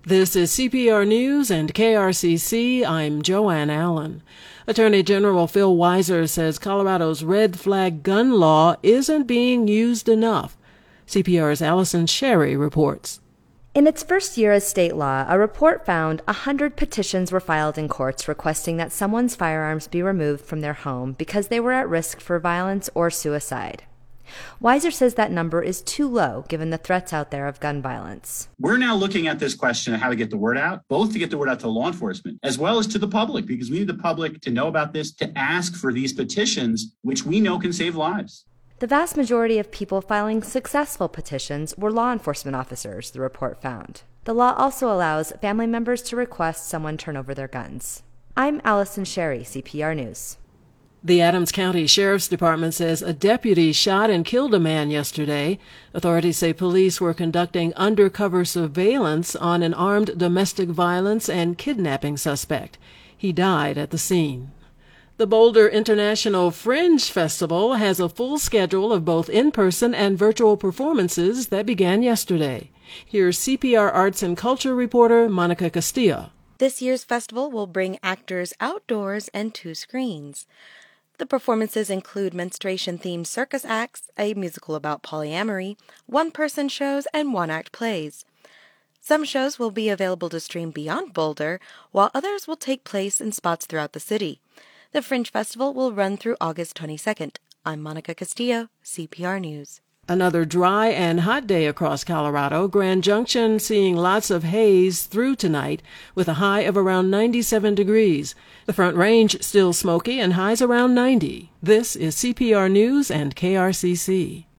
This is CPR News and KRCC. I'm Joanne Allen. Attorney General Phil Weiser says Colorado's red flag gun law isn't being used enough. CPR's Allison Sherry reports. In its first year as state law, a report found 100 petitions were filed in courts requesting that someone's firearms be removed from their home because they were at risk for violence or suicide. Weiser says that number is too low given the threats out there of gun violence. We're now looking at this question of how to get the word out, both to get the word out to law enforcement as well as to the public, because we need the public to know about this, to ask for these petitions, which we know can save lives. The vast majority of people filing successful petitions were law enforcement officers, the report found. The law also allows family members to request someone turn over their guns. I'm Allison Sherry, CPR News. The Adams County Sheriff's Department says a deputy shot and killed a man yesterday. Authorities say police were conducting undercover surveillance on an armed domestic violence and kidnapping suspect. He died at the scene. The Boulder International Fringe Festival has a full schedule of both in-person and virtual performances that began yesterday. Here's CPR Arts and Culture reporter Monica Castillo. This year's festival will bring actors outdoors and to screens. The performances include menstruation-themed circus acts, a musical about polyamory, one-person shows, and one-act plays. Some shows will be available to stream beyond Boulder, while others will take place in spots throughout the city. The Fringe Festival will run through August 22nd. I'm Monica Castillo, CPR News. Another dry and hot day across Colorado. Grand Junction seeing lots of haze through tonight with a high of around 97 degrees. The Front Range still smoky and highs around 90. This is CPR News and KRCC.